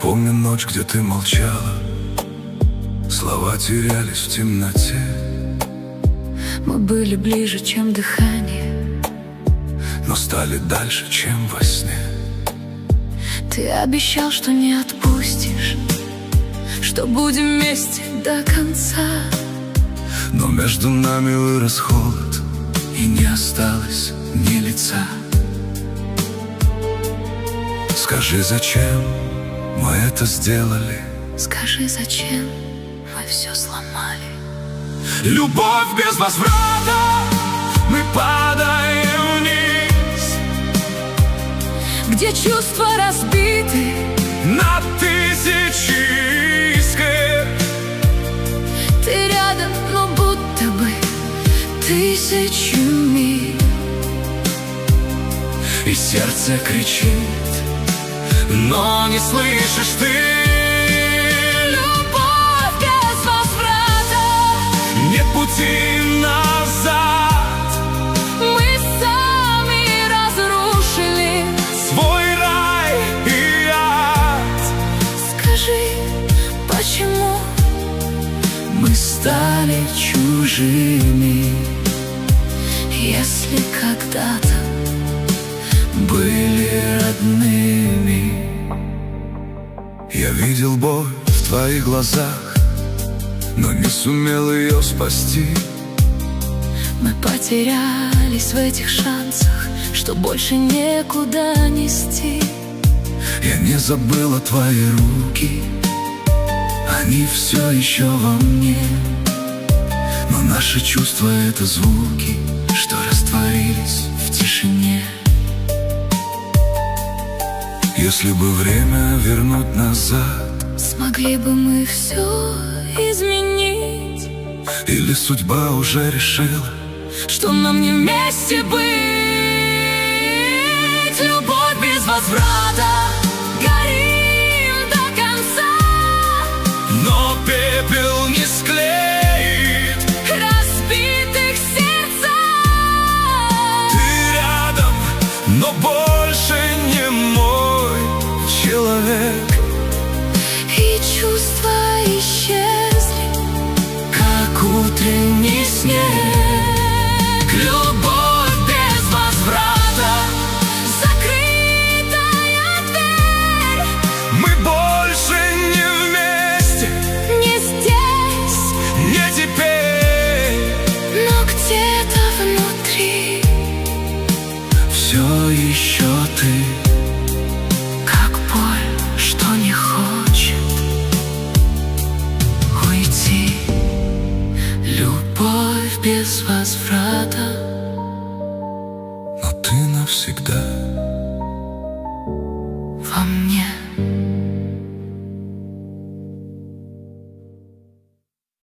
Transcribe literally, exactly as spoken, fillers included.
помню ночь, где ты молчала, слова терялись в темноте. Мы были ближе, чем дыхание, но стали дальше, чем во сне. Ты обещал, что не отпустишь, что будем вместе до конца. Но между нами вырос холод, и не осталось ни лица. Скажи, зачем мы это сделали? Скажи, зачем мы все сломали? Любовь без возврата, мы падаем вниз, где чувства разбиты на тысячи искр. Ты рядом, но будто бы тысячу миль. И сердце кричит, но не слышишь ты. Любовь без возврата, нет пути назад. Мы сами разрушили свой рай и ад. Скажи, почему мы стали чужими, если когда-то были родными? Я видел боль в твоих глазах, но не сумел ее спасти. Мы потерялись в этих шансах, что больше некуда нести. Я не забыла твои руки, они все еще во мне, но наши чувства — это звуки, что растворились в тишине. Если бы время вернуть назад, смогли бы мы все изменить? Или судьба уже решила, что нам не вместе быть? Любовь без возврата, горим до конца, но пепел не склеит разбитых сердца. Ты рядом, но больше не мой человек. И чувства исчезли, как утренний снег. Любовь без возврата, закрытая дверь. Мы больше не вместе, Не здесь, не теперь, но где-то внутри все еще ты, как боль, что не хочет уйти. Любовь без возврата, но ты навсегда во мне.